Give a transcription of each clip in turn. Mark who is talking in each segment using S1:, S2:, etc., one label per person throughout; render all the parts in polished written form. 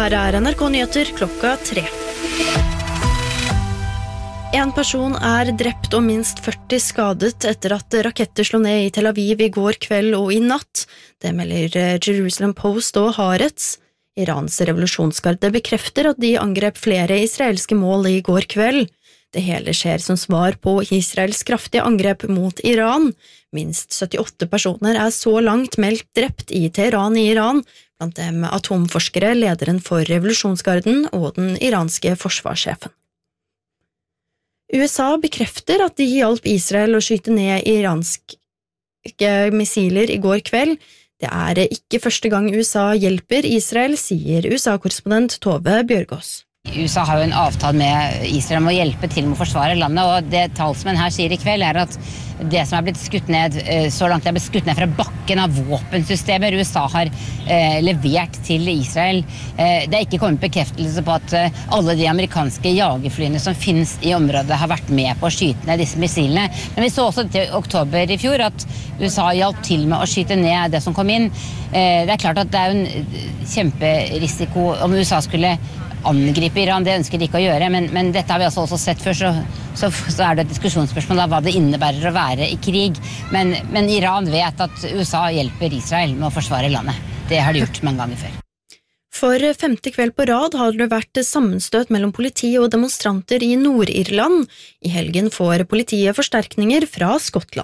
S1: Her NRK Nyheter klokka 3. En person drept og minst 40 skadet etter at raketter slo ned i Tel Aviv i går kveld og i natt. Det melder Jerusalem Post og Haaretz. Irans revolusjonsgarde bekrefter at de angrep flere israelske mål i går kveld. Det hele skjer som svar på Israels kraftige angrep mot Iran. Minst 78 personer så langt meldt drept i Teheran i Iran, blant dem atomforskere, lederen for revolusjonsgarden og den iranske forsvarssjefen. USA bekrefter at de hjalp Israel å skyte ned iranske missiler i går kveld. Det ikke første gang USA hjelper Israel, sier USA-korrespondent Tove Bjørgaas.
S2: USA har jo en avtale med Israel om å hjelpe til med å forsvare landet, og det talsmenn her sier i kveld at det som blitt skutt ned så langt, det blitt skutt ned fra bakken av våpensystemer USA har levert til Israel. Det ikke kommet bekreftelse på at alle de amerikanske jagerflyene som finnes i området har vært med på å skyte ned disse missilene. Men vi så også til oktober i fjor at USA hjalp til med å skyte ned det som kom inn. Det klart at det en kjemperisiko om USA skulle angripe Iran, det ønsker de ikke å gjøre, men dette har vi også sett før, så det et diskusjonsspørsmål av hva det innebærer å være i krig. Men Iran vet at USA hjelper Israel med å forsvare landet. Det har de gjort mange ganger før.
S1: For 5. kveld på rad har det vært sammenstøt mellom politi og demonstranter i Nord-Irland. I helgen får politiet forsterkninger fra Skottland.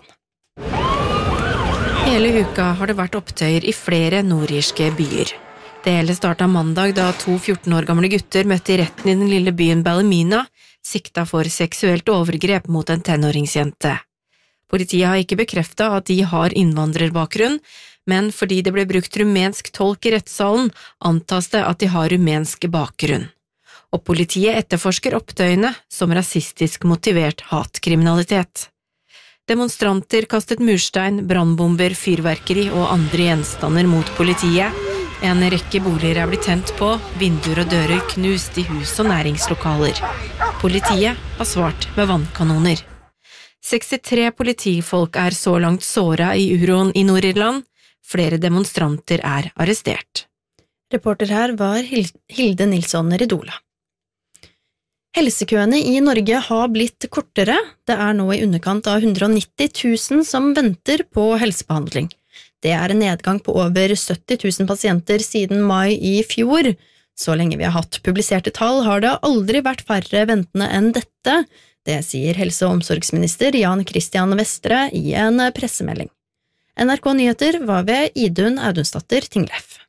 S3: Hele uka har det vært opptøyer i flere nordirske byer. Det hele startet mandag da 2 14 år gamle gutter møtte i retten i den lille byen Ballymena, sikta for seksuelt overgrep mot en tenåringsjente. Politiet har ikke bekreftet at de har innvandrerbakgrunn, men fordi det ble brukt rumensk tolk i rettssalen, antas det at de har rumensk bakgrunn. Og politiet etterforsker opptøyene som rasistisk motivert hatkriminalitet. Demonstranter kastet murstein, brannbomber, fyrverkeri og andre gjenstander mot politiet. En rekke boliger blitt tent på, vinduer og dører knust i hus og næringslokaler. Politiet har svart med vannkanoner. 63 politifolk så langt såret i uroen i Nord-Irland. Flere demonstranter arrestert.
S1: Reporter her var Hilde Nilsson Ridola. Helsekøene i Norge har blitt kortere. Det nå i underkant av 190 000 som venter på helsebehandling. Det en nedgang på over 70 000 pasienter siden mai i fjor. Så lenge vi har hatt publiserte tall har det aldri vært færre ventende enn dette. Det sier helse- og omsorgsminister Jan Christian Vestre i en pressemelding. NRK Nyheter var ved Idun Audunsdatter Tingleff.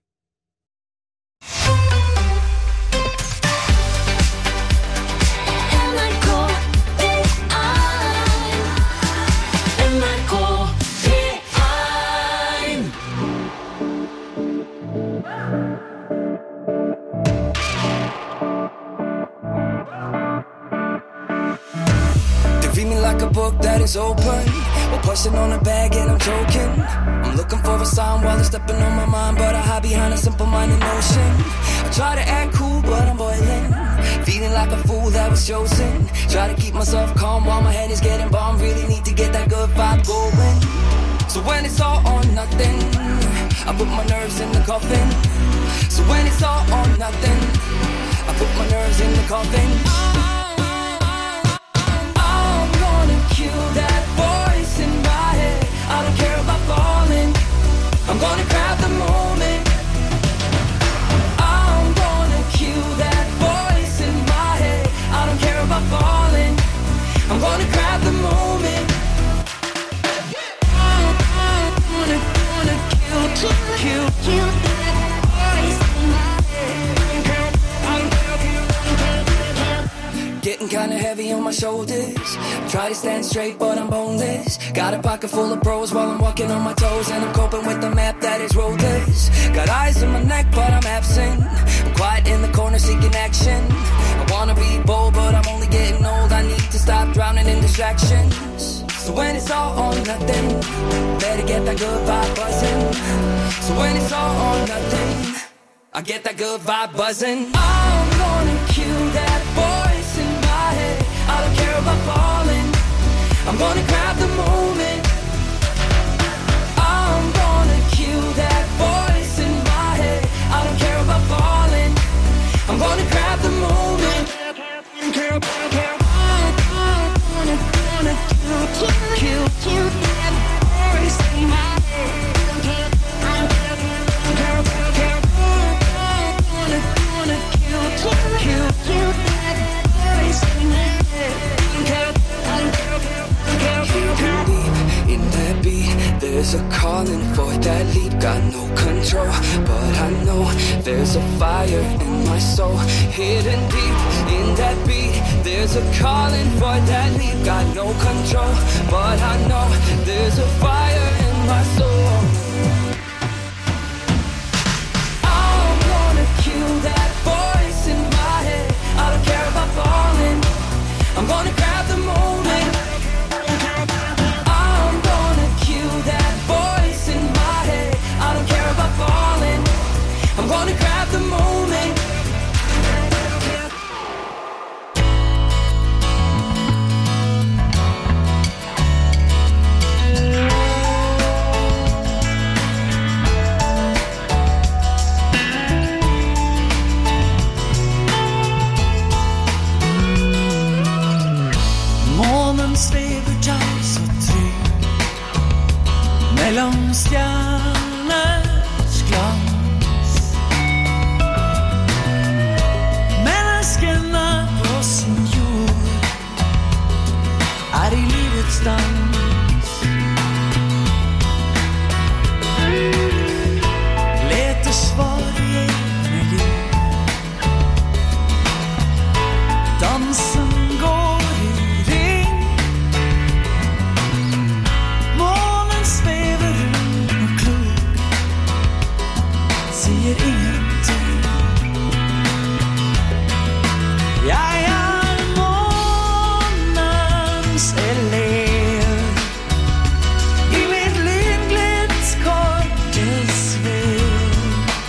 S4: Like a book that is open, we're pushing on a bag and I'm joking. I'm looking for a sign while it's stepping on my mind, but I hide behind a simple-minded notion. I try to act cool, but I'm boiling, feeling like a fool that was chosen. Try to keep myself calm while my head is getting bombed. Really need to get that good vibe going. So when it's all or nothing, I put my nerves in the coffin. So when it's all or nothing, I put my nerves in the coffin. Kill that voice in my head. I don't care about falling. I'm gonna grab the moment. I'm gonna kill that voice in my head. I don't care about falling. I'm gonna grab the moment. I'm gonna kill that voice in my head. Getting kinda heavy on my shoulders. Try to stand straight, but I'm boneless. Got a pocket full of bros while I'm walking on my toes, and I'm coping with the map that is roadless. Got eyes in my neck, but I'm absent. I'm quiet in the corner seeking action. I wanna be bold, but I'm only getting old. I need to stop drowning in distractions. So when it's all or nothing, better get that good vibe buzzing. So when it's all or nothing, I get that good vibe buzzing. I'm gonna kill that voice in my head. I don't care about falling. I'm gonna grab the moment. I'm gonna kill that voice in my head. I don't care about falling. There's a calling for that leap, got no control, but I know there's a fire in my soul, hidden deep in that beat. There's a calling for that leap, got no control, but I know there's a fire in my soul. I'm gonna kill that voice in my head. I don't care about falling, I'm gonna grab the moment. I'm gonna kill that voice in my head. I don't care about falling, I'm gonna grab the moment.
S5: Svever dag så trygg mellom stjerners glans. Menneskene på sin jord I livets dans. Leter svar I egne liv. Dansen går I ring. Sier ingenting. Jeg månens elev I mitt lynglitt korte svev.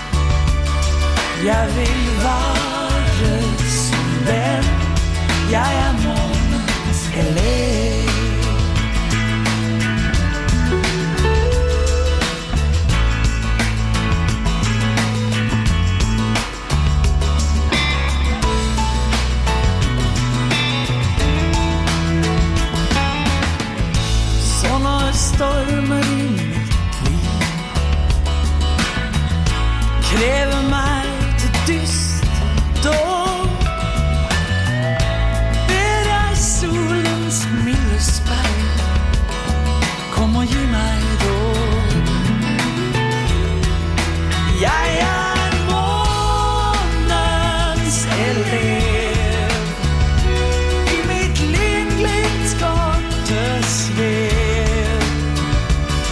S5: Jeg vil være som den. Jeg månens elev. Stormer I mitt liv krever meg til dyst dog. Ber jeg solens milde speil kom og gi meg råd. Jeg månens elev I mitt lynglitt korte svev.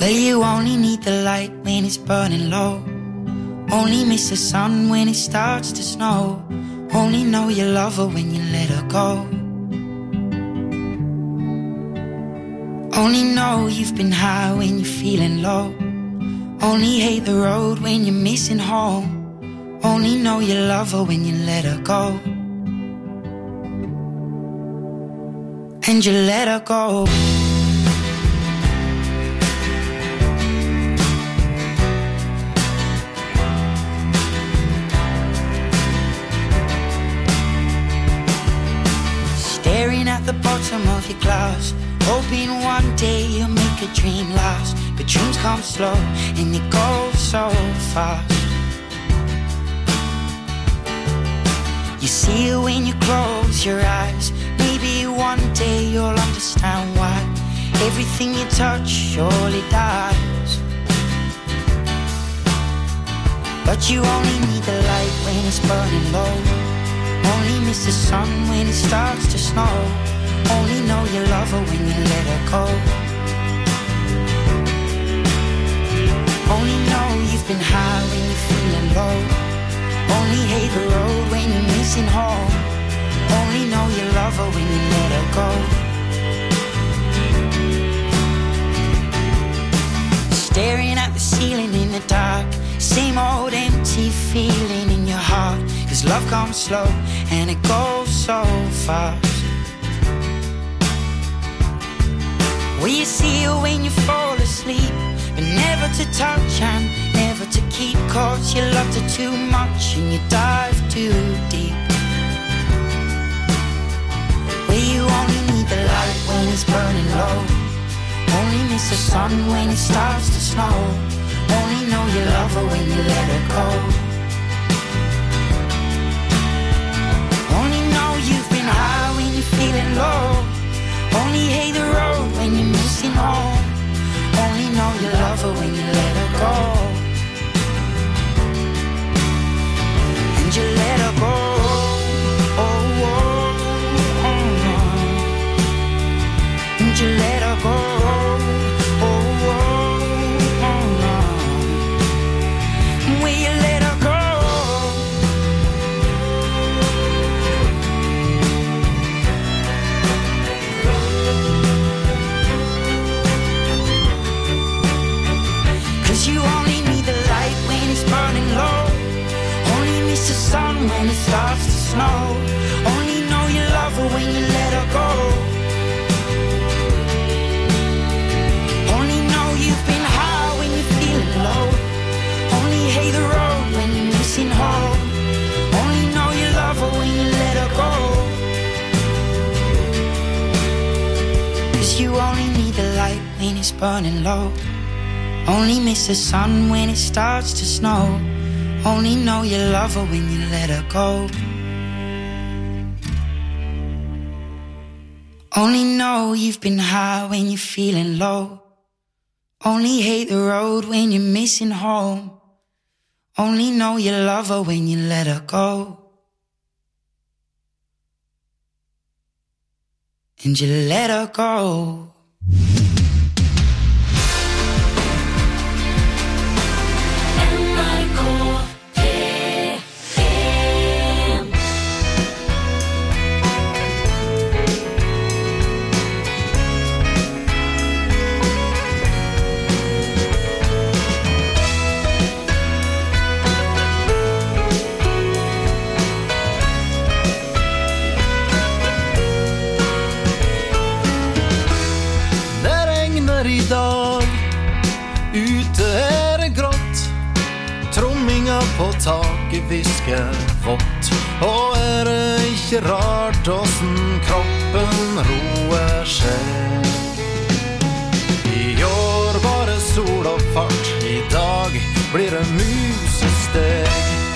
S6: Well, you only need the light when it's burning low. Only miss the sun when it starts to snow. Only know you love her when you let her go. Only know you've been high when you're feeling low. Only hate the road when you're missing home. Only know you love her when you let her go. And you let her go. Staring at the bottom of your glass, hoping one day you'll make a dream last. But dreams come slow and they go so fast. You see it when you close your eyes. Maybe one day you'll understand why everything you touch surely dies. But you only need the light when it's burning low. Only miss the sun when it starts to snow. Only know you love her when you let her go. Only know you've been high when you're feeling low. Only hate the road when you're missing home. Only know you love her when you let her go. Staring at the ceiling in the dark, same old empty feeling in your heart. 'Cause love comes slow and it goes so fast. Well, you see it when you fall asleep, but never to touch and never to keep. 'Cause you loved her too much and you dive too deep. Well, you only need the light when it's burning low. Only miss the sun when it starts to snow. Only know you love her when you let her go. Only know you've been high when you're feeling low. Only hate the road when you're missing home. Only know you love her when you let her go. And you let her go. Oh, oh, oh, oh. And you let her go. Oh, oh, oh, oh. Will you let her go? You only need the light when it's burning low. Only miss the sun when it starts to snow. Only know you love her when you let her go. Only know you've been high when you're feeling low. Only hate the road when you're missing home. Only know you love her when you let her go. 'Cause you only need the light when it's burning low. Only miss the sun when it starts to snow. Only know you love her when you let her go. Only know you've been high when you're feeling low. Only hate the road when you're missing home. Only know you love her when you let her go. And you let her go.
S7: På taket visker vått. Og det ikke rart hvordan kroppen roer seg. I år var det sol og fart, i dag blir det musesteg.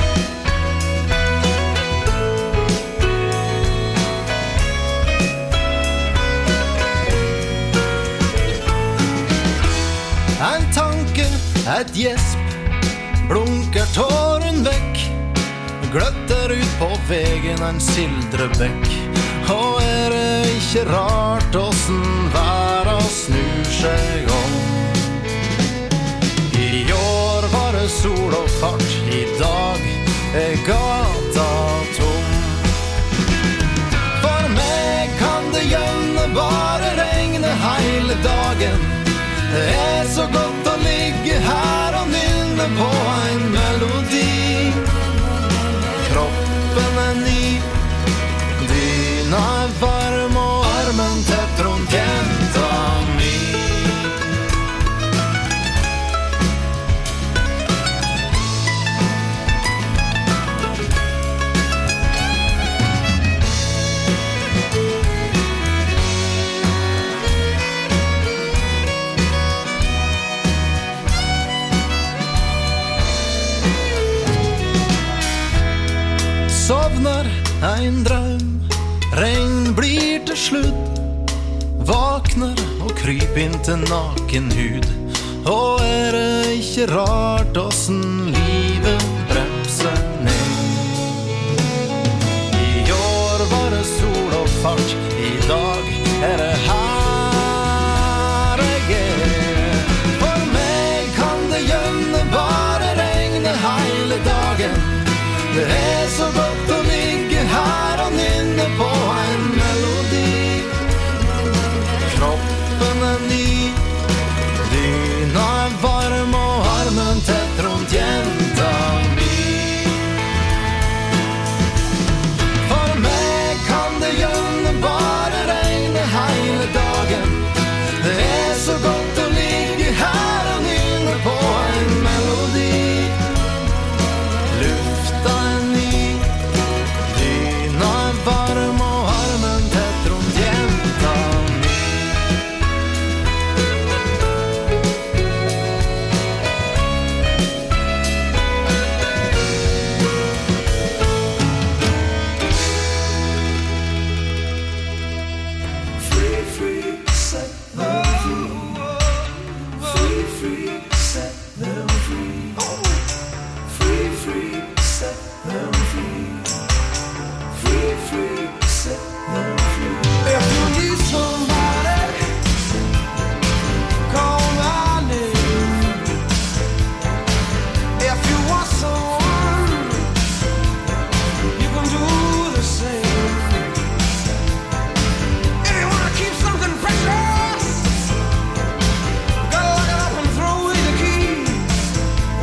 S7: En tanke, et gjesp, blunker tåren vekk, gløtter ut på vegen en sildrebekk. Og det ikke rart hvordan verden snur seg om. sol og fart. I dag gata tom. For meg kan det gjerne bare regne hele dagen. Det så godt å ligge her og nynne på en melodi. Kroppen ny, dyna varm og armen tett rundt jenta mi. Sovner en drøm, regn blir til slutt. Vakner og kryp inn til naken hud. Og det ikke rart åssen livet bremser ned. I år var det sol og fart, i dag det her jeg. For meg kan det gjerne bare regne hele dagen. Det så godt å ligge her og nynne på en melodi. Kroppen ny, dyna varm og armen tett rundt jenta mi. For meg kan det gjerne bare regne hele dagen. Det så godt å ligge her og nynne på en melodi. Varm og armen tett rundt jenta mi. Free, free, set them free. Free, free, set them free. Free, free, set them free. Free, free, set them free. If you need somebody, call my name. If you want someone, you can do the same. If you want to keep something precious, gotta lock it up and throw away the key.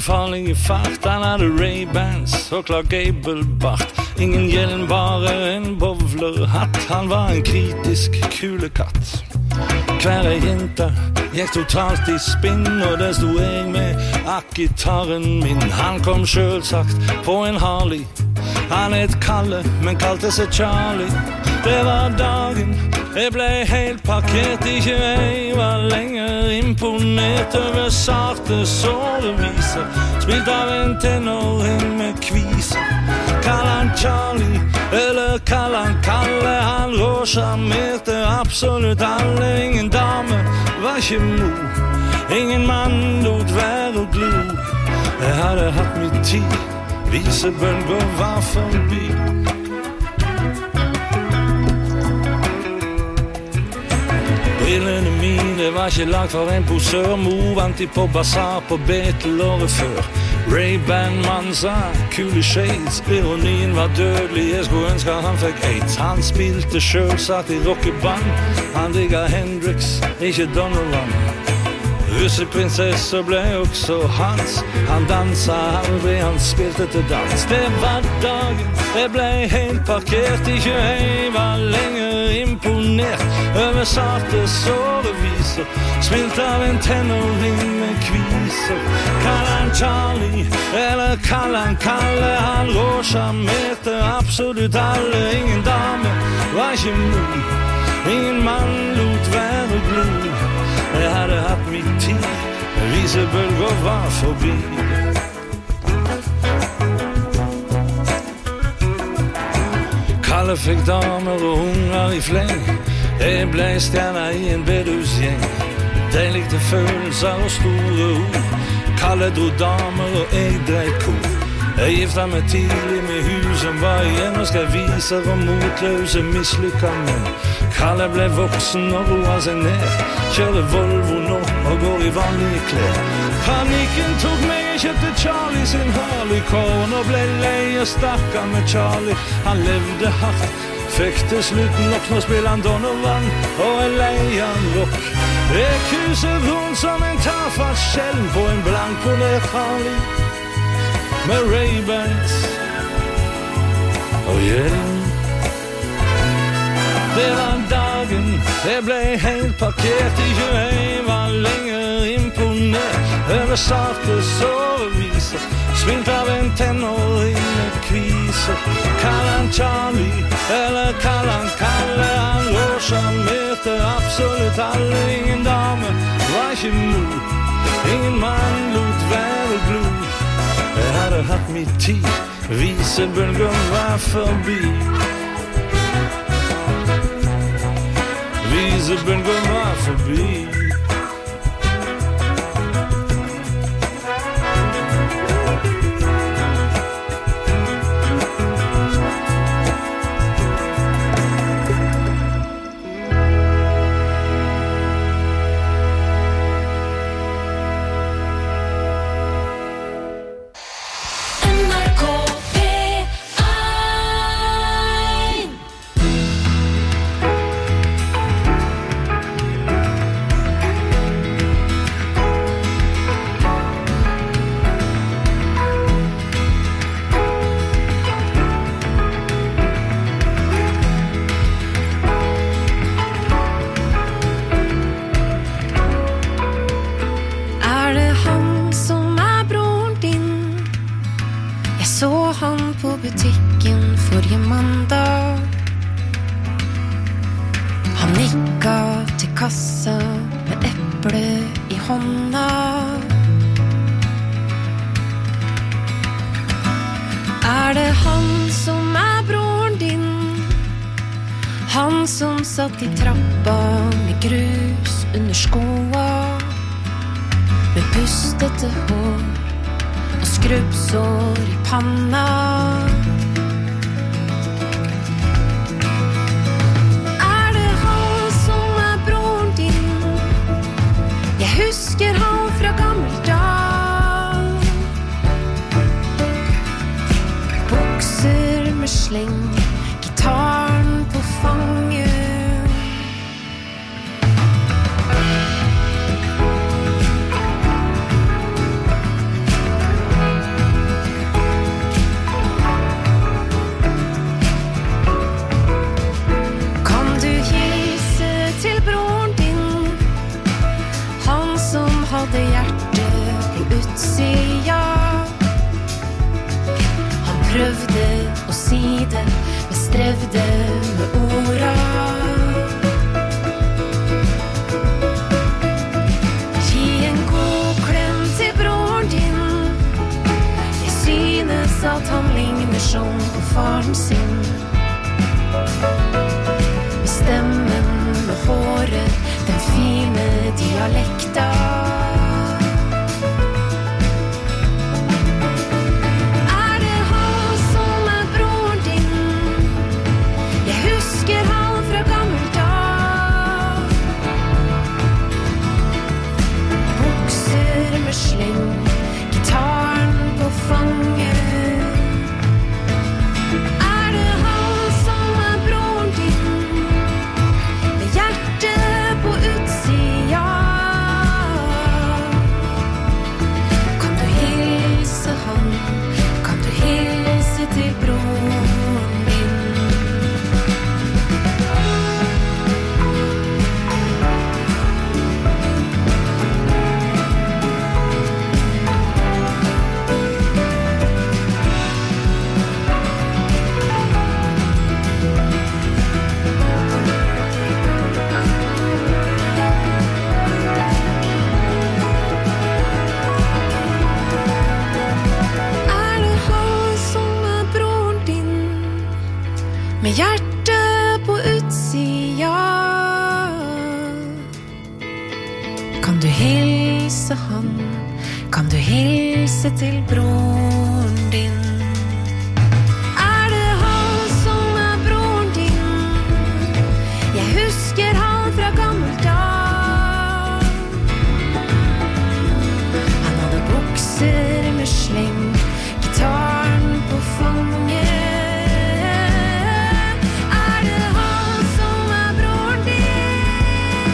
S8: farlig fart. Han hadde Ray-Bans og Clark Gable-bart. Ingen hjelm, bare en bowlerhatt. Han var en kritisk kulekatt. Hver jente gikk totalt i spinn, og det sto jeg med akkitaren min. Han kom selvsagt på en Harley. Han het Kalle, men kalte seg Charlie. Det var dagen jeg ble helt parkert. Ikke jeg var lenger imponert over sarte såreviser, spilt av en tenåring med kviser. Kall han Charlie, eller kall han Kalle. Han råsjarmerte absolutt alle. Ingen dame var ikke mor, ingen mann lot være å glo. Jeg hadde hatt mitt tid, visebølger var forbi. Brillene mine var ikke lagt for en posør. Mor vant de på basar på Betel året før. Ray-Ban-mann sa kule shades. Ironien var dødelig, jeg skulle ønske han fikk AIDS. Han spilte selvsagt i rockeband. Han digget Hendrix, ikke Donovan. Russeprinsesser ble også hans. Han dansa aldri, han spilte til dans. Det var dagen jeg ble helt parkert. Ikke jeg var lenger imponert over sarte såreviser, spilt av en tenåring med kviser. Kall han Charlie, eller kall han Kalle. Han råsjarmerte absolutt alle. Ingen dame var ikke mor, ingen mann lot være glo. Jeg hadde hatt mitt tid, visebølger var forbi. Kalle fikk damer og unger i fleng. Jeg ble stjerna i en bedhusgjeng. De likte følelser og store ord. Kalle dro damer og jeg drev kor. Jeg gifta meg tidlig med hun som var igjen og skrev viser om motløse mislykka menn. Kalle ble voksen og roa seg ned, kjører Volvo nå og går i vanlige klær. Panikken tok meg, jeg kjøpte Charlie sin Harley Corn og ble lei og stakka med Charlie. Han levde hardt, fikk til slutt nok. Nå spiller han Donovan og er lei av rock. Jeg kuser rundt som en tafatt skjell på en blankpolert Harley med Ray-Bans og hjelm. Det var dagen jeg ble helt parkert. Ikke jeg var lenger imponert over sarte såreviser, spilt av en tenåring med kviser. Kall han Charlie, eller kall han Kalle. Han råsjarmerte absolutt alle. Ingen dame var ikke mor, ingen mann lot være glo. Jeg hadde hatt mitt tid, visebølger var forbi. Visebølger var forbi.
S3: Satt i trappa med grus under skoa, med pustete hår og skrubbsår i panna. Det han som broren din? Jeg husker han fra gammel dag. Bukser med sleng, gitaren på fanget.
S9: at han ligner sånn på faren sin. Med stemmen, med håret, den fine dialekta. Er det han som er broren din? Jeg husker han fra gammelt dag. Bukser med sleng, gitaren på fanget. Er det han som er broren din? Med hjertet på utsida. Kan du hilse han? Kan du hilse til broren din? Er det han som er broren din? Med hjertet på utsida. Kan du hilse han? Kan du hilse til broren din? Er det han som er broren din? Jeg husker han fra gammelt dag. Han hadde bukser med sleng, gitaren på fanget. Er det han som er broren din?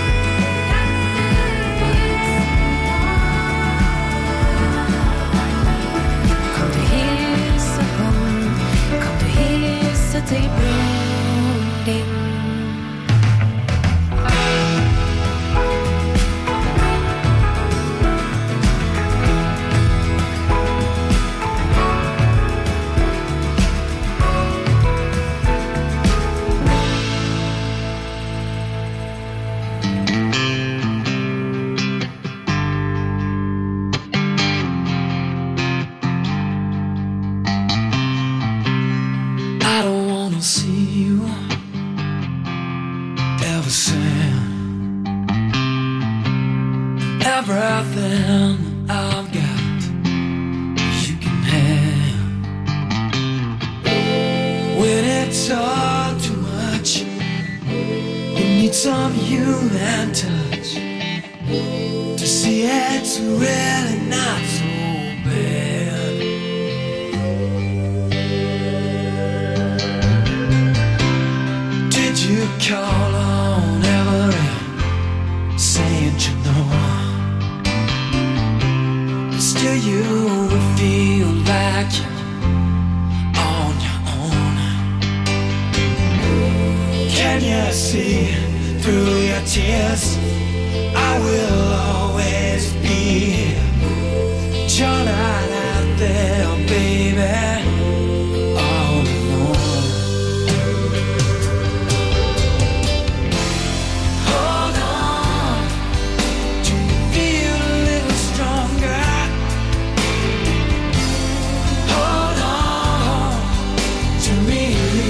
S9: Kan du hilse han? Kan du hilse til broren din?
S5: I don't wanna see you ever sad. Everything I've got you can have. When it's all too much, you need some human touch to see it's really not so bad. Did you call on Everett, saying you know? But still you feel like you're on your own. Can you see through your tears? I will always be here. You're not out there, baby, all alone. Hold on, do you feel a little stronger? Hold on to me.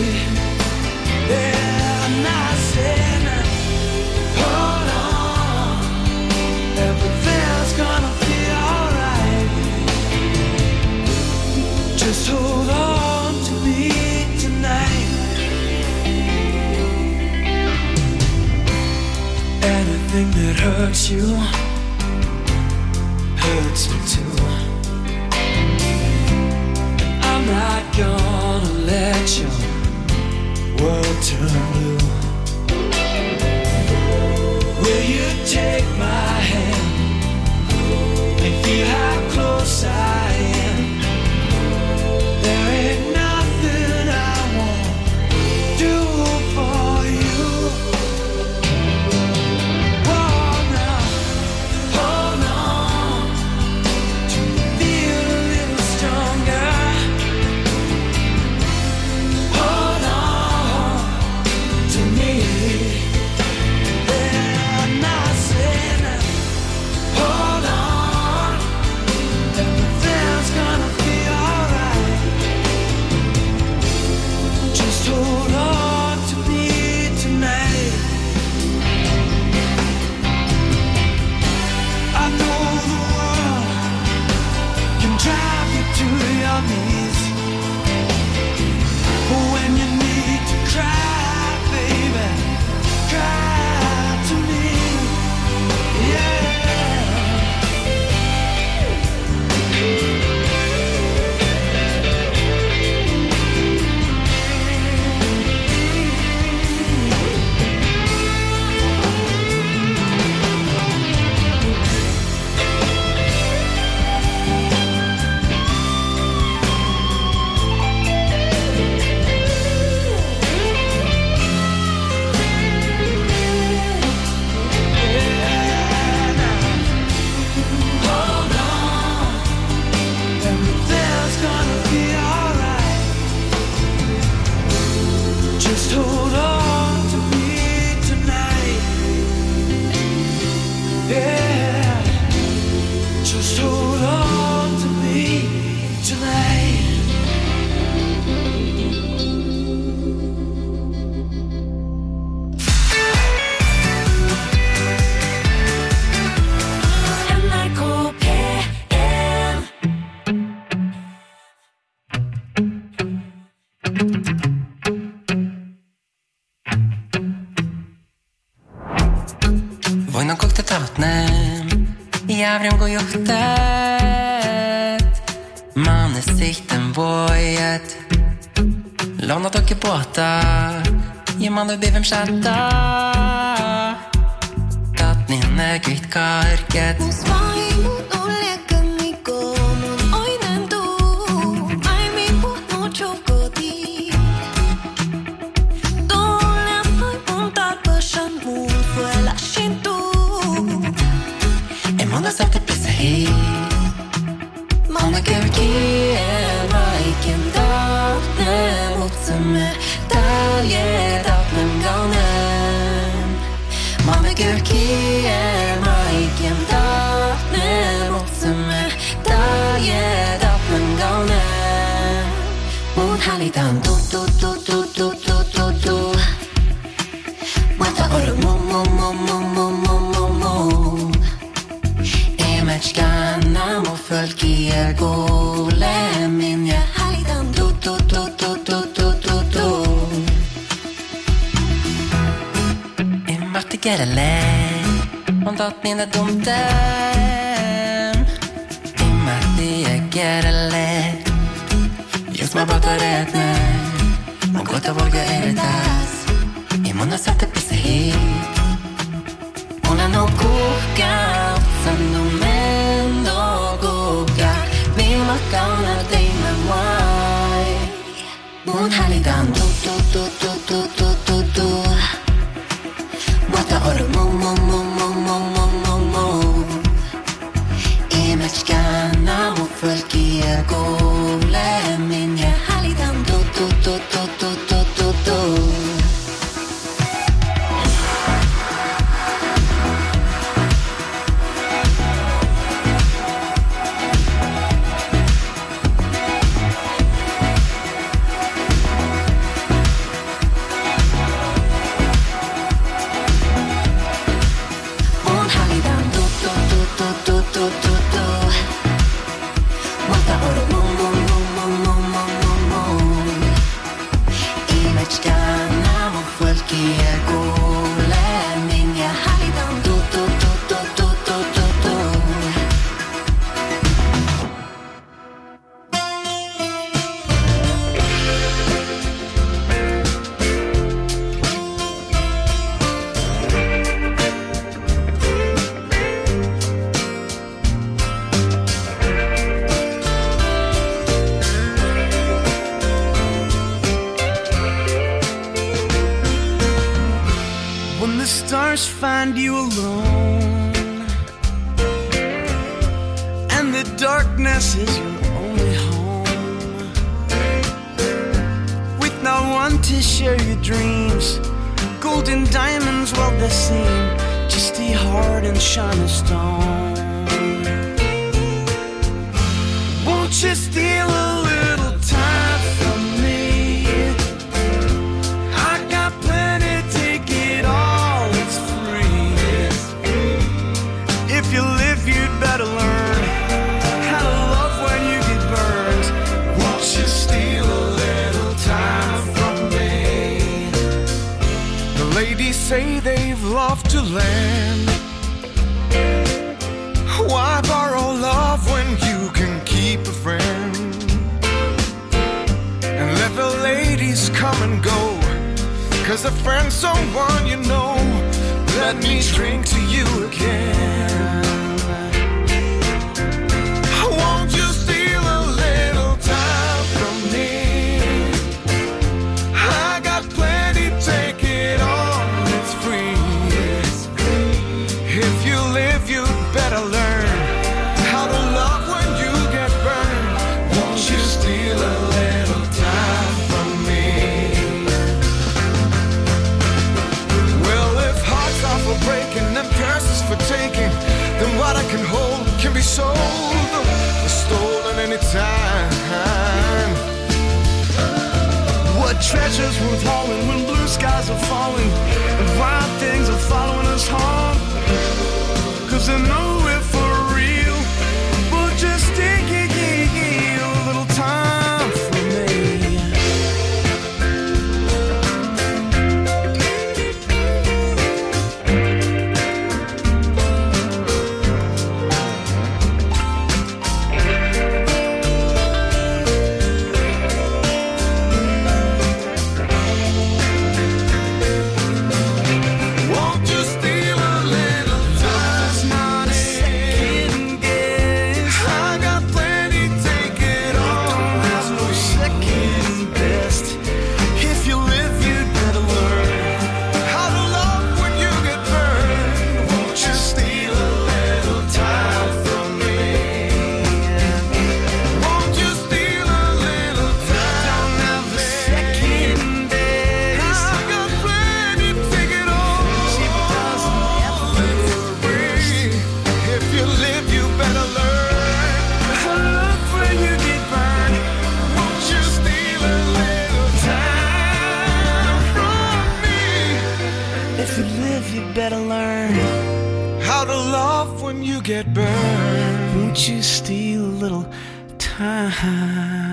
S5: Yeah, I'm not saying hold on, everything's gonna be alright. Just hold on to me tonight. Anything that hurts you hurts me too. I'm not gonna let your world turn blue. Will you take my hand and feel how close I am? There ain't nothing I won't do for you. Hold on,
S10: Mannesikten voiet Lånat och båta Ja man og bivem chatta Dat ninne grit karket Mana kerkien vaikin tahne Mutsamme talje tapnem gaunen Mana kerkien vaikin tahne Mutsamme talje tapnem gaunen Mut halitan tu Mata oro mo Emetskan må følge gole minje Halidan du Imarte gerele Ondat nina dumtem Imarte gerele Just ma bata retne Mogota volga eretas Imona sarte pisse hit Ona no kuka Sando mendo kuka Vima kauna dei me mai Mun halidan du Wata oro mo Imetskan mo følge gole minje Halidan du
S5: Find you alone And the darkness is your only home With no one to share your dreams Golden diamonds, well they seem Just stay hard and shine a stone Won't you steal a little time from me I got plenty, take it all If you live, you'd better learn how to love when you get burned. Won't you steal a little time from me? The ladies say they've loved to land. Why borrow love when you can keep a friend? And let the ladies come and go, 'cause a friend's someone you know. Let me drink to you again. Won't you steal a little time from me? I got plenty, take it all, it's free. If you live, you'd better learn how to love when you get burned. Won't you steal a little time from me? Well, if hearts are for breaking and purses for taking, then what I can hold can be sold or stolen anytime. What treasure's worth hauling when blue skies are falling and wild things are following us home? 'Cause I know we're for real, but just take a little time for me. get burned. Won't you steal a little time?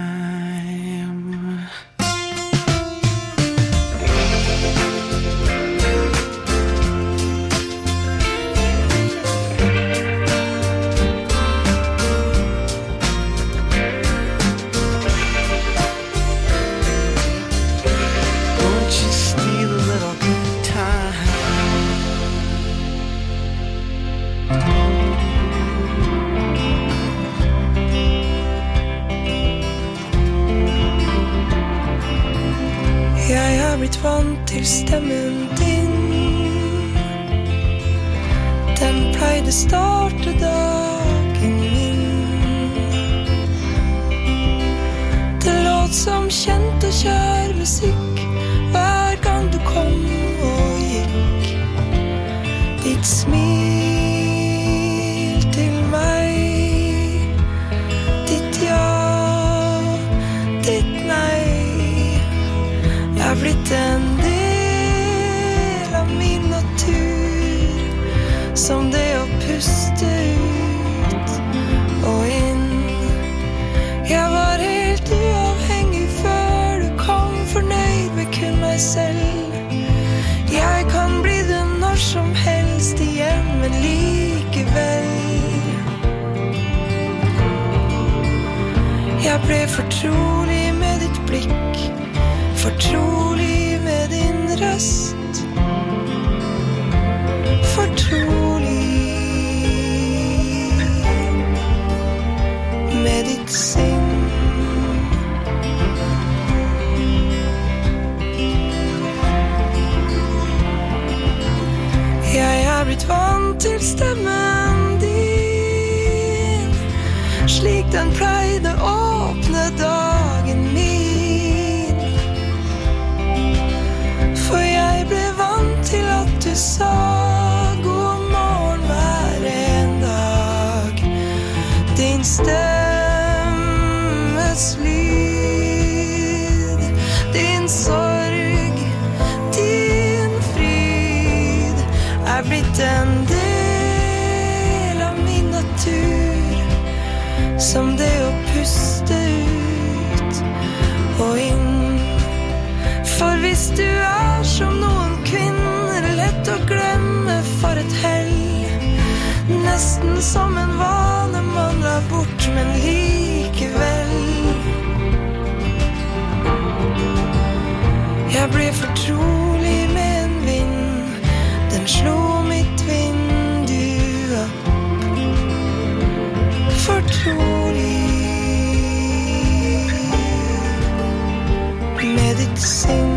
S11: Blitt vant til stemmen din. Den pleide starte dagen min. Det låt som kjent og kjær musikk hver gang du kom og gikk. Ditt smil til meg, ditt ja, ditt nei, blitt en del av min natur, som det å puste ut og inn. Jeg var helt uavhengig før du kom, fornøyd med kun meg selv. Jeg kan bli det når som helst igjen, men likevel. Jeg ble fortrolig med ditt blikk, fortrolig med din røst, fortrolig med ditt sinn. Jeg blitt vant til stemmen din, slik den pleide åpne dagen min. For jeg ble vant til at du sa god morgen hver en dag. Din stemmes lyd, din sorg, din fryd blitt en del av min natur, som det å puste ut og inn. For hvis du som noen kvinner, lett å glemme for et hell, nesten som en vane man la bort, men likevel. Jeg ble fortrolig med en vind, den slo mitt vindu opp. Fortrolig med ditt sinn.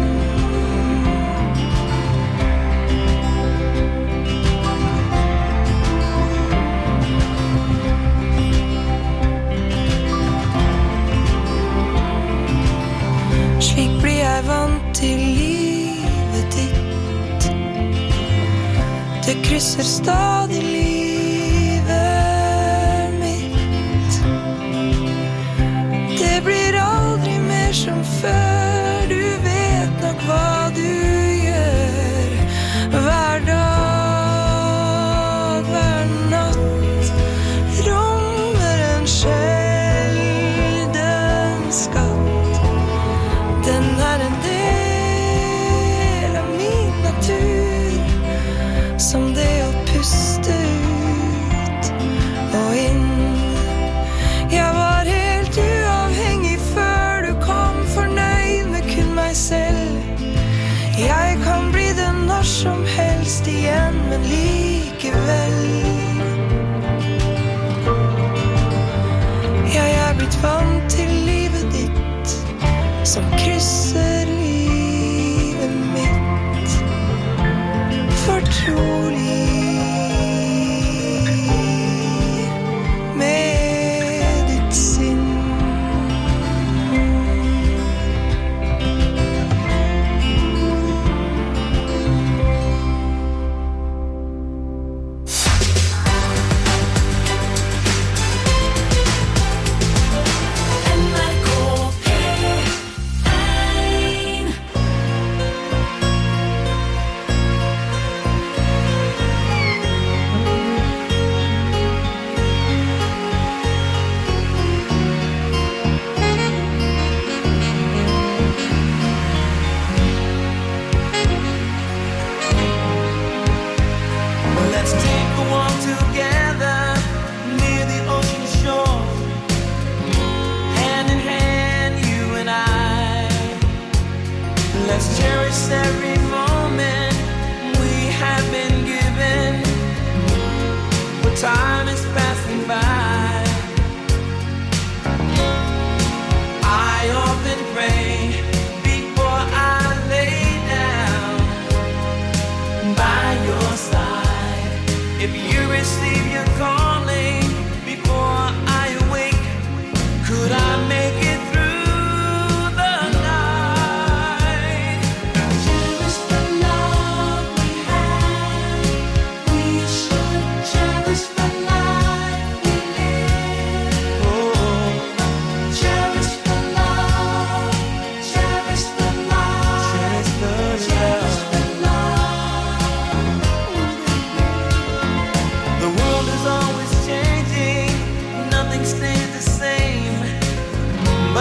S11: Slik blir jeg vant til livet ditt. Det krysser stadig livet mitt. Det blir aldri mer som før. Du vet nok hva du gjør. Hver dag, hver natt rommer en sjelden skatt. Den en del av min natur, som det å puste ut og inn. Jeg var helt uavhengig før du kom, fornøyd med kun meg selv. Jeg kan bli det når som helst igjen, men likevel. Jeg blitt vant til livet ditt, som krysser livet mitt. Fortrolig med ditt sinn.
S9: NRK P1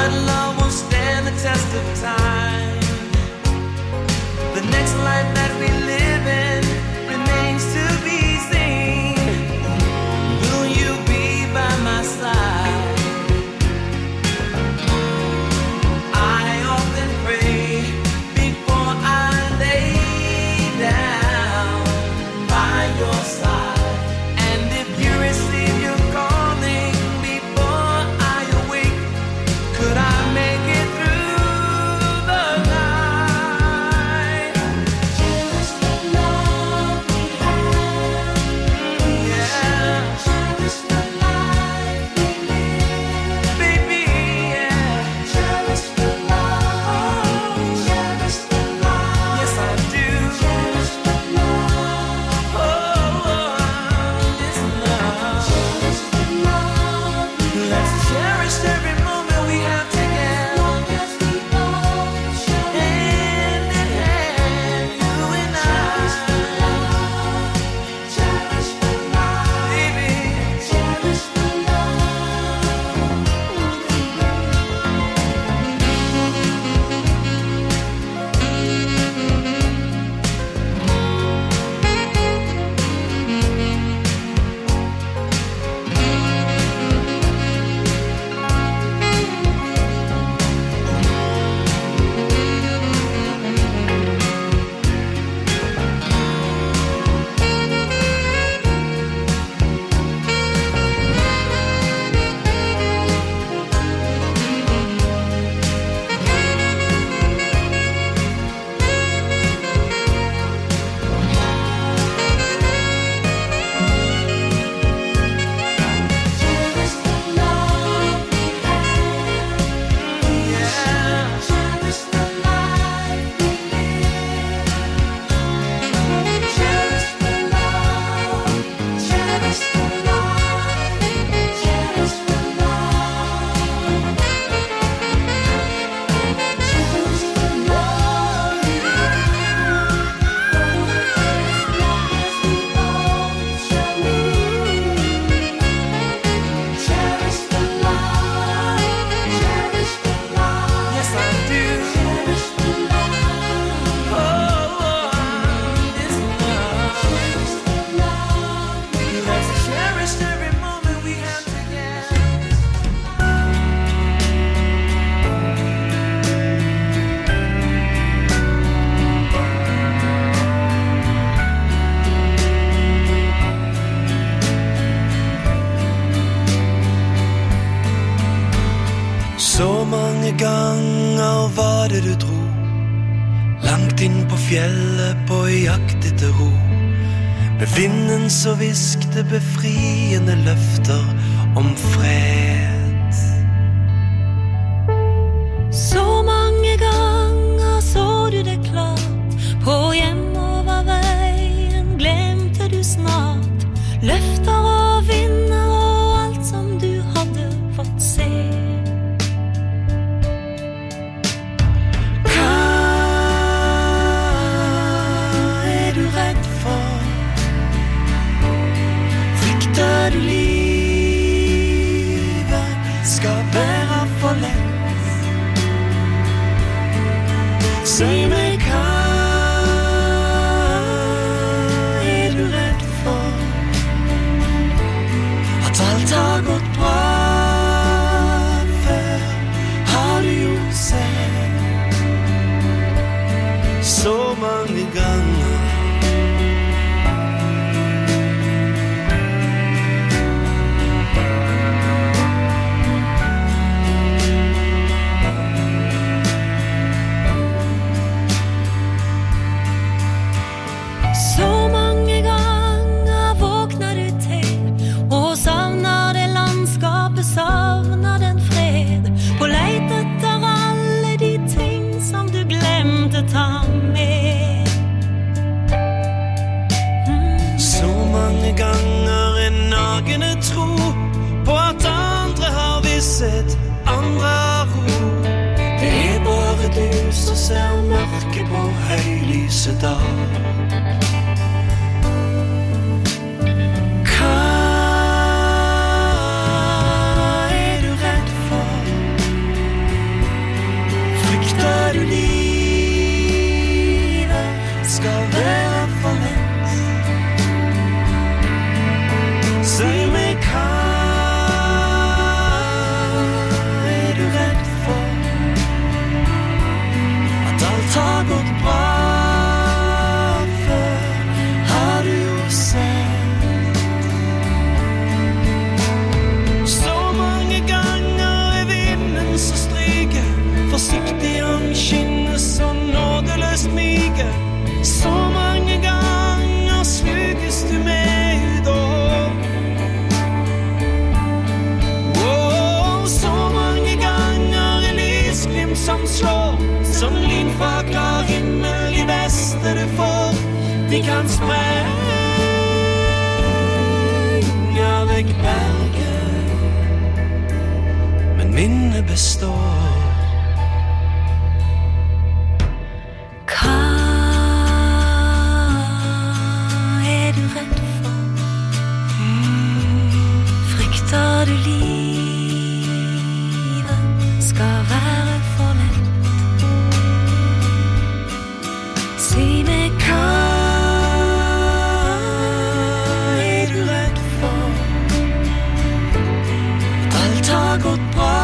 S5: That love will stand the test of time. The next life that we live in remains to be seen. Will you be by my side? I often pray before I lay down by your side. And if you receive your calling before I awake, could I make it through the night? Cherish the love we have. Yeah. Cherish the life we live. Baby, yeah. Cherish the love. Cherish the love. Yes, I do. Cherish the love. Oh, this love. Cherish the love. Let's cherish every moment we have together. Long as we both share. Hand in hand, you and I. Cherish the love. Baby. Cherish the Så mange ganger var det du dro langt inn på fjellet på jakt etter ro. Med vinden så viskte befriende løfter om fred.
S9: Så mange ganger så du det klart. På hjemoverveien glemte du snart løfter og vinder og alt som du hadde fått se.
S5: Frykter du livet skal være for lett? Si meg, hva er du redd for? At alt har gått bra før, har du jo sett så mange ganger.
S9: Savner den fred, på leit etter alle de ting som du glemte ta med.
S5: Så mange ganger en nagende tro på at andre har visshet, andre har ro. Det er bare du som ser mørke på høylyse dag.
S11: du livet skal være for lengst. Si meg hva du redd for? At alt har gått bra før, har du jo sett. Så mange ganger vinden som stryker forsiktig om skinnet så nådeløst myke. Så mange ganger sluges du med hud og hår. Så mange ganger lysglimt som slår som lyn fra klar himmel i beste du får. De kan sprenge vekk berget, men minnet består.
S9: Hva du redd for? Frykter du livet skal være for lett? Si meg hva du redd for? At alt har gått bra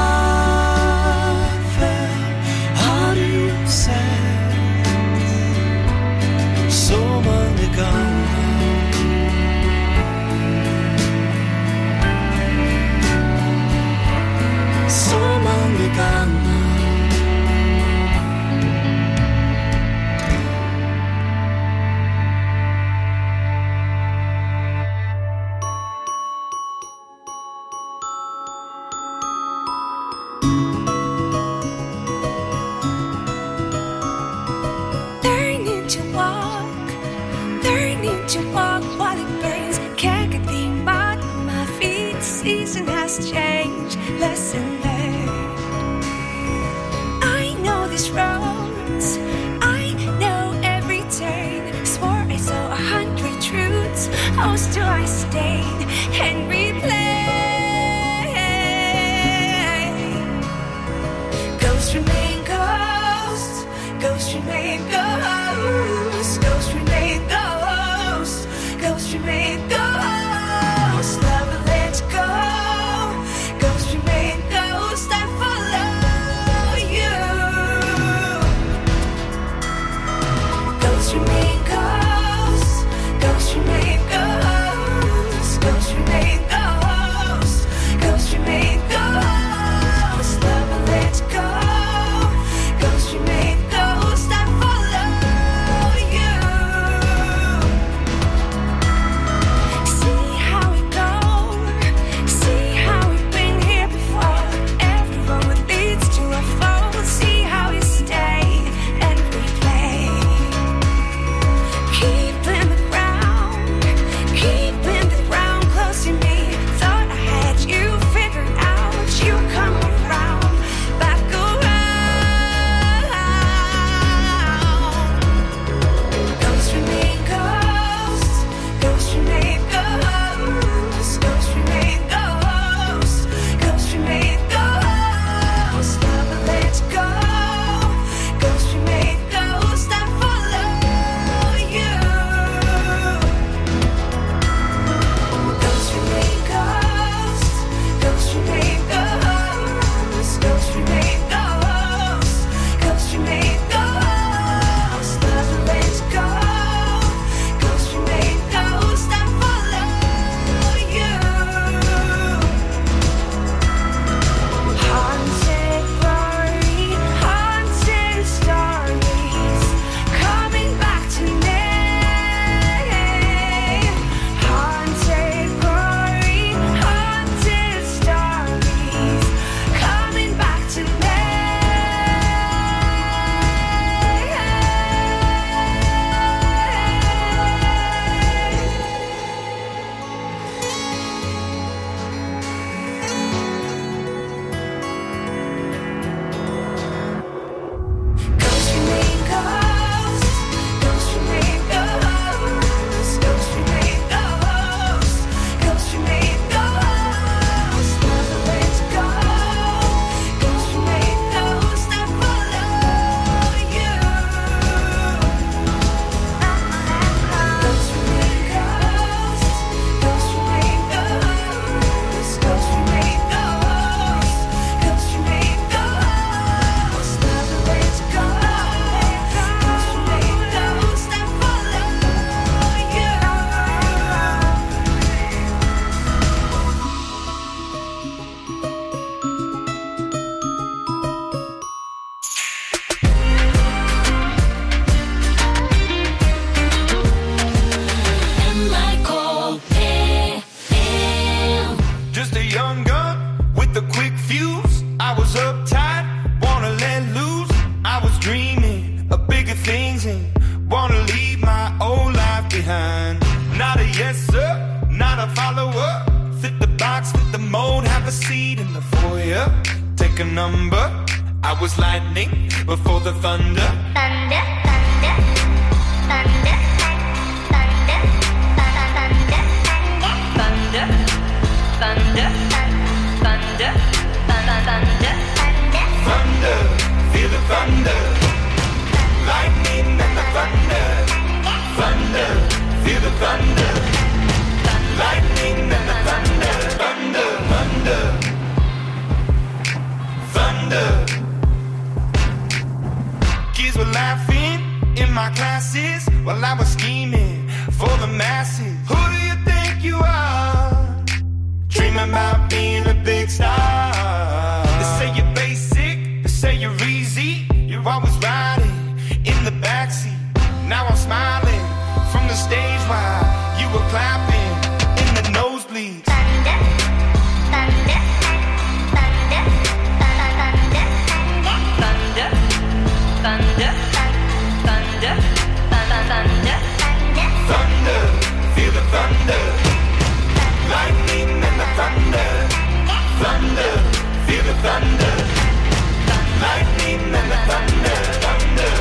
S9: før, har du jo sett.
S11: Så mange ganger. Så mange ganger.
S9: Learning to walk while it burns. Can't get the mud on my feet. Season has changed, lesson learned. I know these roads, I know every turn. Swore I saw 100 truths. Oh, still I stayed and replayed. Ghosts remain ghosts. Ghosts remain ghosts. Ghosts remain ghosts. Ghosts remain ghosts. Never let go. Ghosts remain ghosts. I follow you. Ghosts remain ghosts. Ghosts remain ghosts. Ghosts remain ghosts. Ghosts remain ghosts. Never let go. Ghosts remain ghosts. I follow you.
S5: amazing. Wanna leave my old life behind. Not a yes sir, not a follower. Fit the box, fit the mold, have a seat in the foyer. Take a number. I was lightning before the thunder.
S12: Thunder, thunder, thunder, thunder, thunder, thunder, thunder, thunder, thunder,
S5: thunder, feel the thunder. Lightning and the thunder. Thunder, feel the thunder. Lightning and the thunder. Thunder, thunder, thunder. Kids were laughing in my classes while I was scheming for the masses. Who do you think you are? Dreaming about being a big star. They say you're basic, they say you're easy. You're always riding in the backseat. Now I'm smiling from the stage while you were clapping in the nosebleeds.
S12: thunder, thunder, thunder, thunder, thunder, thunder, thunder, thunder,
S5: Thunder, feel the thunder. Lightning and the thunder. Thunder, feel the thunder. Lightning and the thunder. Thunder.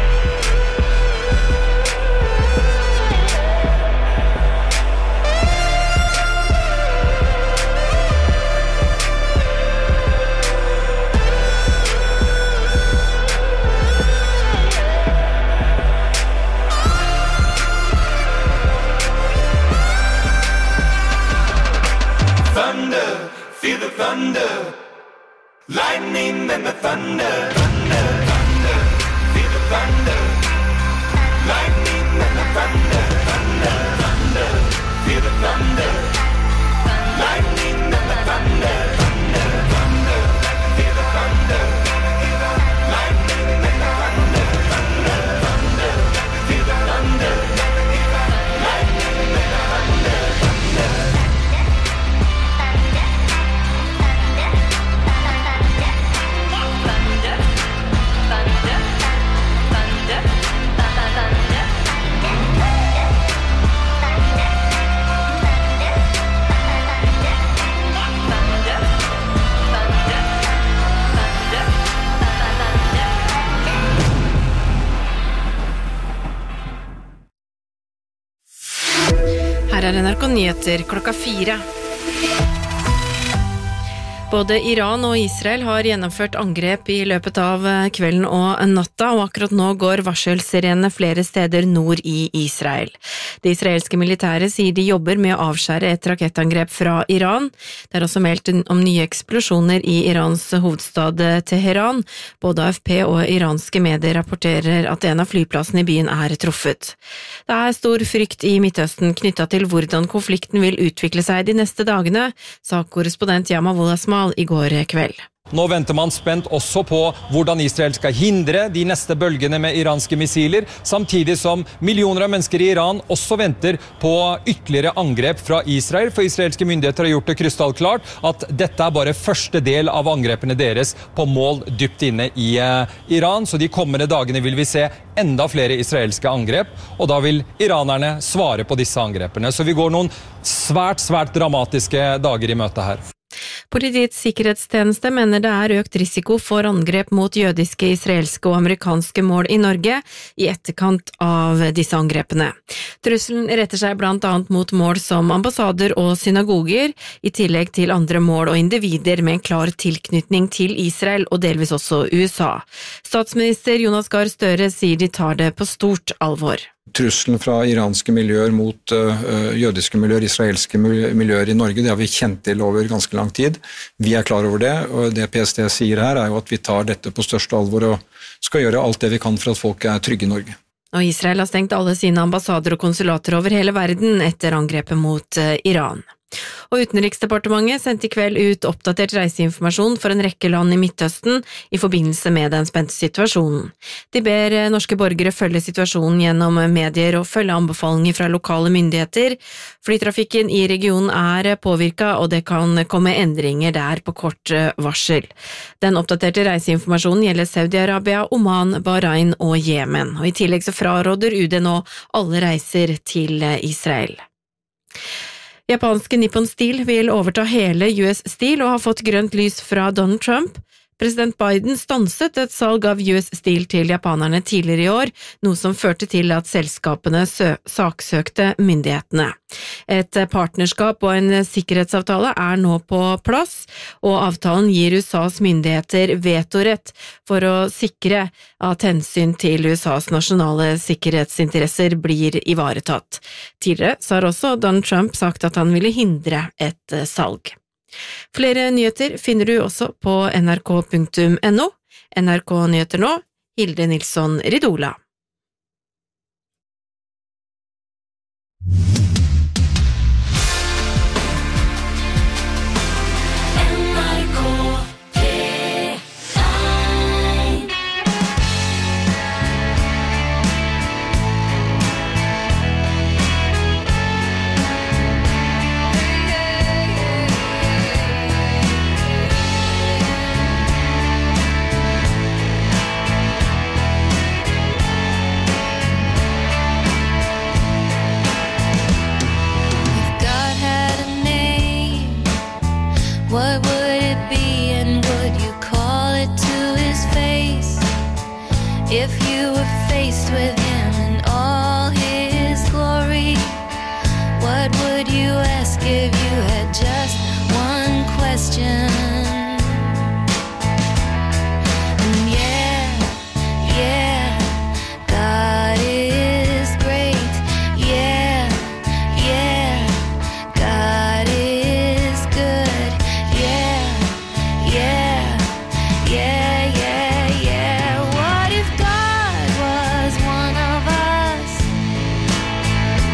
S5: Thunder, feel the thunder. Lightning and the thunder. Thunder, thunder, feel the thunder. Lightning and the thunder. Thunder, thunder, feel the thunder. Lightning and the thunder. Thunder, thunder, feel the thunder. Lightning and the thunder. Thunder, thunder, feel the thunder. Lightning and the thunder.
S3: Her NRK Nyheter klokka 4. Både Iran og Israel har gjennomført angrep i løpet av kvelden og natta, og akkurat nå går varselsirenene flere steder nord i Israel. Det israelske militæret sier de jobber med å avskjære et rakettangrep fra Iran. Det er også meldt om nye eksplosjoner i Irans hovedstad Teheran. Både AFP og iranske medier rapporterer at en av flyplassene i byen er truffet. Det er stor frykt i Midtøsten knyttet til hvordan konflikten vil utvikle seg de neste dagene, sa korrespondent Yamavol Asmal i går kveld.
S13: Nå venter man spent også på hvordan Israel skal hindre de neste bølgene med iranske missiler, samtidig som millioner av mennesker i Iran også venter på ytterligere angrep fra Israel, for israelske myndigheter har gjort det krystallklart at dette er bare første del av angrepene deres på mål dypt inne i Iran, så de kommende dagene vil vi se enda flere israelske angrep, og da vil iranerne svare på disse angrepene. Så vi går noen svært dramatiske dager i møte her.
S3: Politiets sikkerhetstjeneste mener det er økt risiko for angrep mot jødiske, israelske og amerikanske mål i Norge i etterkant av disse angrepene. Trusselen retter seg blant annet mot mål som ambassader og synagoger, i tillegg til andre mål og individer med en klar tilknytning til Israel og delvis også USA. Statsminister Jonas Gahr Støre sier de tar det på stort alvor.
S14: Trusselen fra iranske miljøer mot jødiske miljøer, israelske miljøer i Norge, det har vi kjent til over ganske lang tid. Vi er klar over det, og det PST sier her er jo at vi tar dette på største alvor og skal gjøre alt det vi kan for at folk er trygge i Norge.
S3: Og Israel har stengt alle sine ambassader og konsulater over hele verden etter angrepet mot Iran. Og Utenriksdepartementet sendte I kveld ut oppdatert reiseinformasjon for en rekke land I Midtøsten I forbindelse med den spente situasjonen. De ber norske borgere følge situasjonen gjennom medier og følge anbefalinger fra lokale myndigheter. Flytrafikken I regionen påvirket, og det kan komme endringer der på kort varsel. Den oppdaterte reiseinformasjonen gjelder Saudi-Arabia, Oman, Bahrain og Jemen, og I tillegg så fraråder UD nå alle reiser til Israel. Japanske Nippon Steel vil overta hele US Steel og har fått grønt lys fra Donald Trump. President Biden stanset et salg av US Steel til japanerne tidligere I år, noe som førte til at selskapene saksøkte myndighetene. Et partnerskap og en sikkerhetsavtale nå på plass, og avtalen gir USAs myndigheter vetorett for å sikre at hensyn til USAs nasjonale sikkerhetsinteresser blir ivaretatt. Tidligere så har også Donald Trump sagt at han ville hindre et salg. Flere nyheter finner du også på nrk.no. NRK Nyheter nå, Hilde Nilsson Ridola.
S15: What would it be and would you call it to his face if you were faced with him in all his glory? What would you ask if you had just one question? And yeah, God is great. Yeah, God is good. Yeah. What if God was one of us?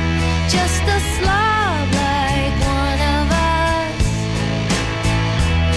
S15: Just a slob like one of us.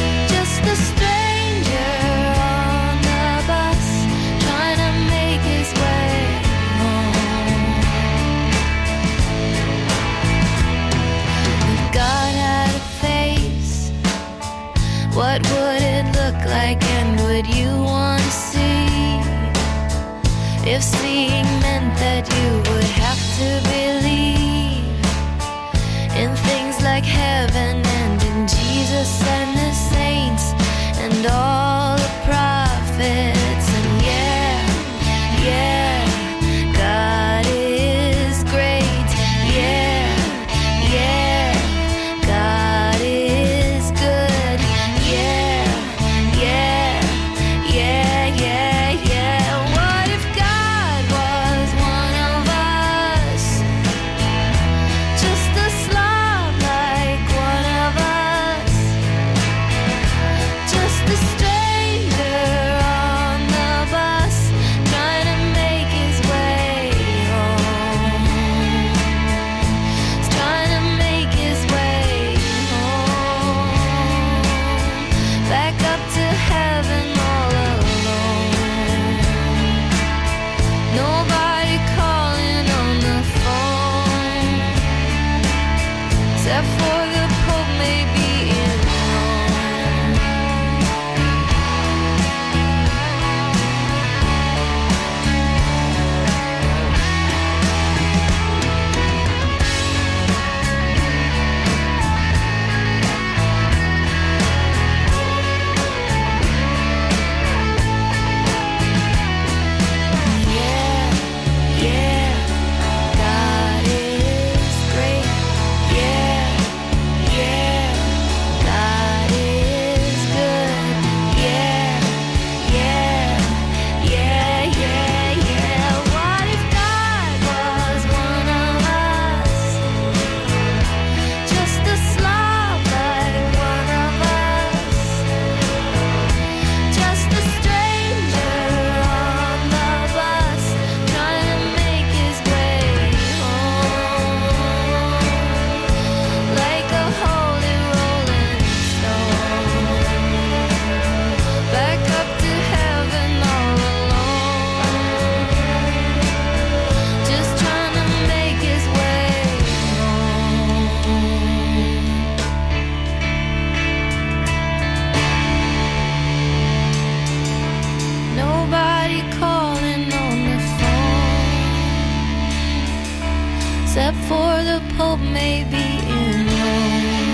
S15: except for the Pope maybe in Rome.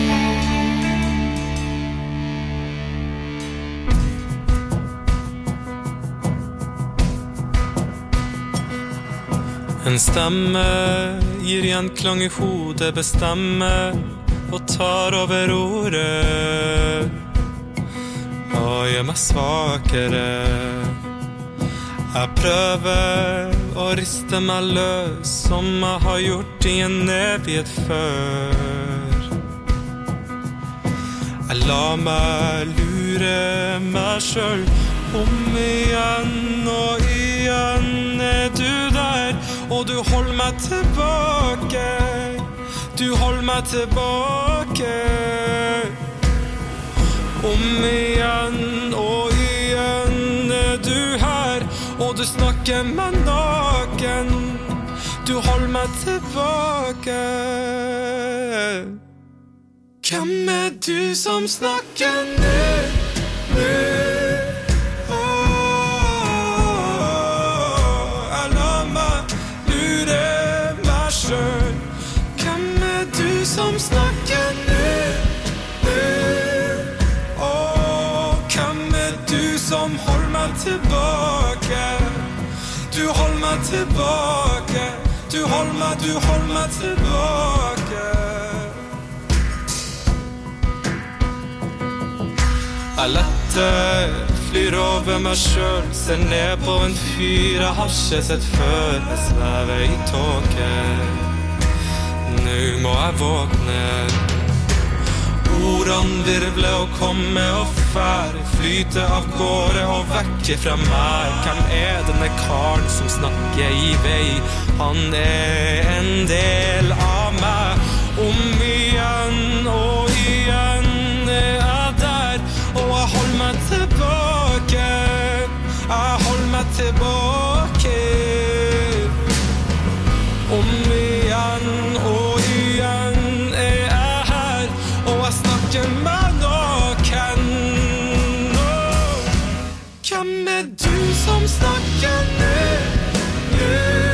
S16: En stemme gir gjenklang I hodet, bestemmer og tar over ordet og gjør meg svakere. Jeg prøver å riste meg løs som jeg har gjort I en evighet før. Jeg lar meg lure meg selv om igjen og igjen. Du der, og du holder meg tilbake. Du holder meg tilbake. Om igjen og igjen du her, og du snakker meg naken. Du holder meg tilbake. Hvem du som snakker nå? Hvem du som snakker nå? Hvem du som holder meg tilbake? Du holder meg tilbake. Du holder meg tilbake. Jeg letter, flyr over meg selv, ser ned på en fyr jeg har ikke sett før. Jeg svever I tåke. Nå må jeg våkne. Ordene virvler og kommer og fær, flyter av gårde og vekker fra meg. Hvem denne karen som snakker I vei? Han en del av meg. Om igjen og igjen jeg der, og jeg holder meg tilbake. Jeg holder meg tilbake. Om igjen og igjen jeg her, og jeg snakker meg naken. Hvem du som snakker nå?